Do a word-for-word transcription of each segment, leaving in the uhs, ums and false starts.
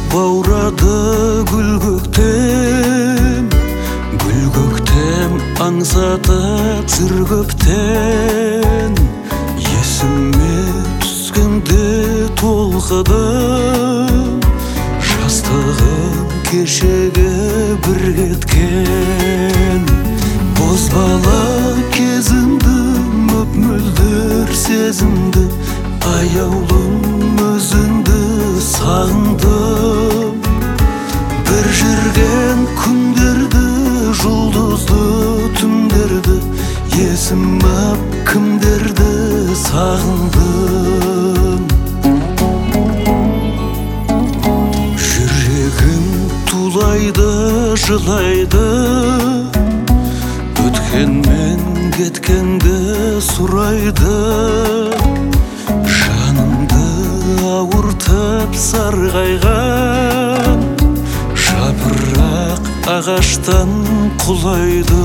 баурады гүл көктем, гүл көктем аңсады сыр көптен. Есіме түскенде толқыдым, жастығым кешеге бір кеткен. Бозбала кезімді мөп-мөлдір сезімді, аяулым өзіңді сағындым. Bir жүрген күндерді, жұлдызды түндерді, есім ап кімдерді сағындым. Жүрегім тулайды, жылайды, өткенмен кеткенді сұрайды. Жанымды ауыртып сарғайған жапырақ ағаштан құлайды.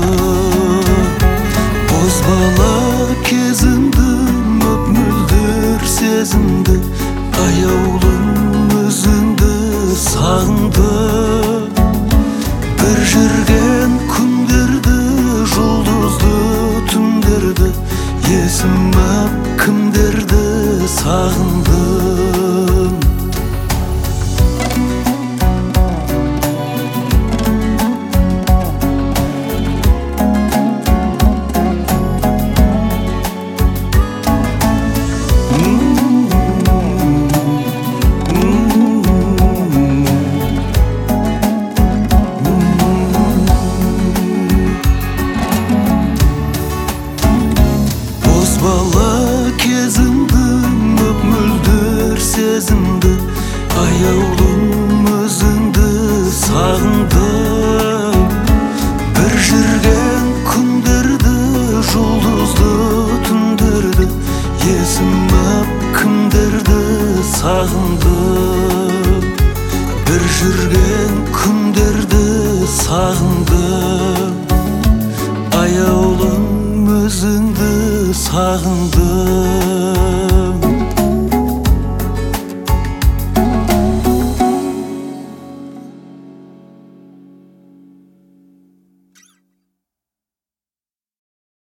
Бозбала кезімді мөп-мөлдір сезімді, аяулым өзіңді сағындым. Bir жүрген күндерді, жұлдызды түндерді, есім ап кімдерді сағындым. Бала кезімді мөп-мөлдір сезімді, аяулы